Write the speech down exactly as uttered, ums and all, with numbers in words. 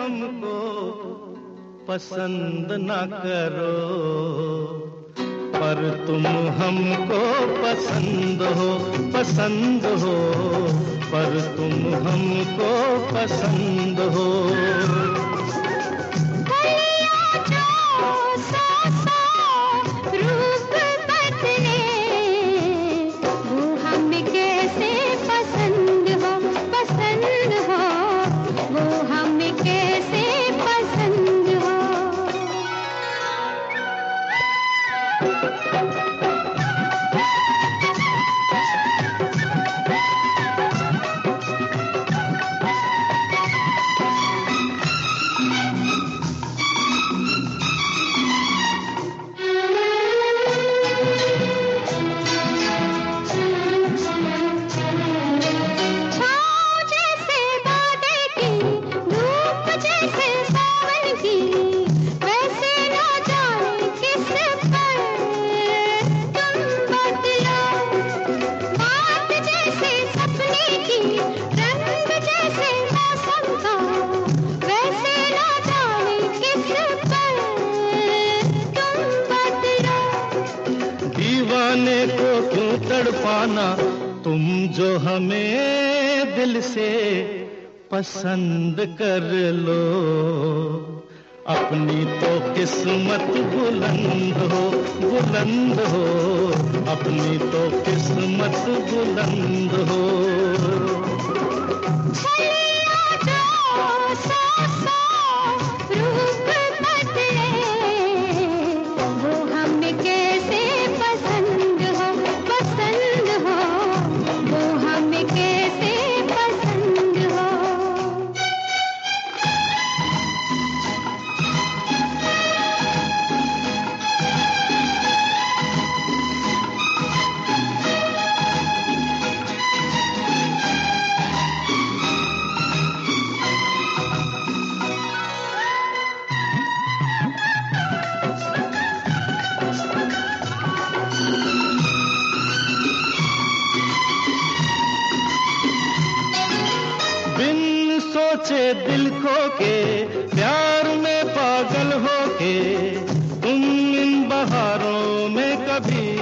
हमको पसंद ना करो, पर तुम हमको पसंद हो, पसंद हो, पर तुम हमको पसंद हो। दीवाने को क्यों तड़पाना, तुम जो हमें दिल से पसंद कर लो। अपनी तो किस्मत बुलंद हो, बुलंद हो, अपनी तो किस्मत बुलंद हो। सोचे दिल खो के प्यार में पागल हो के, तुम इन बहारों में कभी